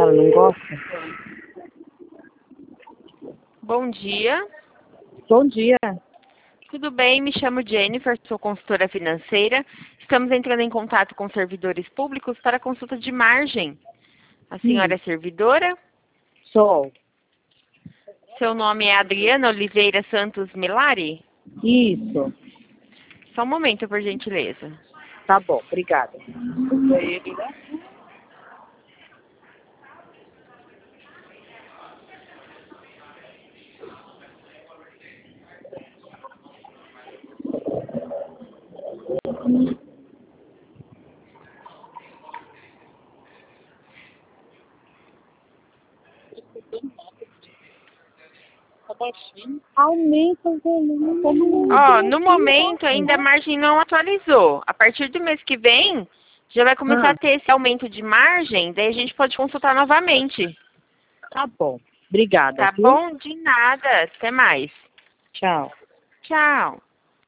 fala, não gosta? Bom dia. Bom dia. Tudo bem? Me chamo Jennifer, sou consultora financeira. Estamos entrando em contato com servidores públicos para consulta de margem. A senhora é servidora? Sou. Seu nome é Adriana Oliveira Santos Milari? Isso. Só um momento, por gentileza. Tá bom, obrigada. Aumenta o volume. No momento ainda a margem não atualizou. A partir do mês que vem, já vai começar a ter esse aumento de margem, daí a gente pode consultar novamente. Tá bom. Obrigada. Tá Viu? bom? De nada. Até mais. Tchau. Tchau.